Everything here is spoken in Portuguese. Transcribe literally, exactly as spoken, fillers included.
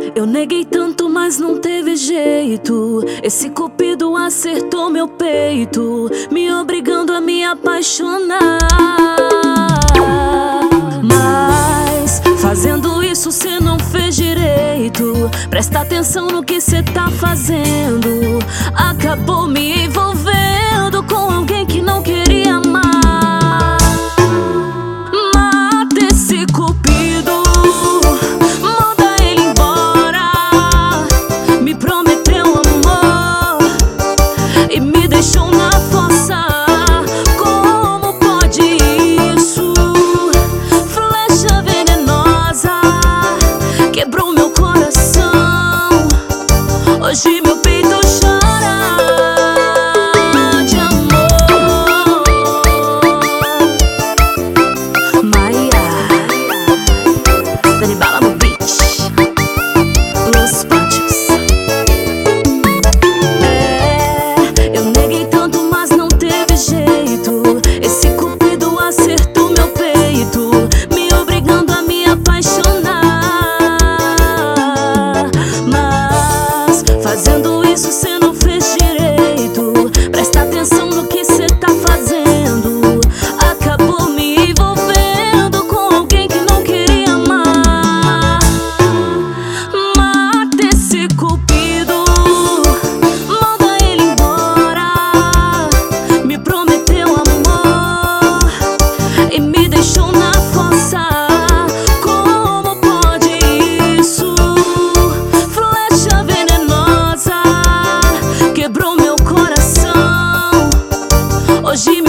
Eu neguei tanto, mas não teve jeito. Esse cupido acertou meu peito, me obrigando a me apaixonar. Mas fazendo isso cê não fez direito. Presta atenção no que cê tá fazendo. Acabou me envolvendo com alguém que não queria amar. Mata esse cupido, manda ele embora. Me prometeu amor e me deixou na fossa. Como pode isso? Flecha venenosa quebrou meu coração. Hoje meu peito chora de amor. Maia, Dani Bala no beat, Los Panchos. É, eu neguei tanto, mas não teve jeito. Esse cupido acertou meu peito, me obrigando a me apaixonar. Mas fazendo isso cê não fez direito. Presta atenção no que cê tá fazendo. Acabou me envolvendo com alguém que não queria amar. Mata esse cupido, manda ele embora. Me prometeu amor e me deixou na fossa. Como pode isso? Flecha venenosa quebrou meu coração. Hoje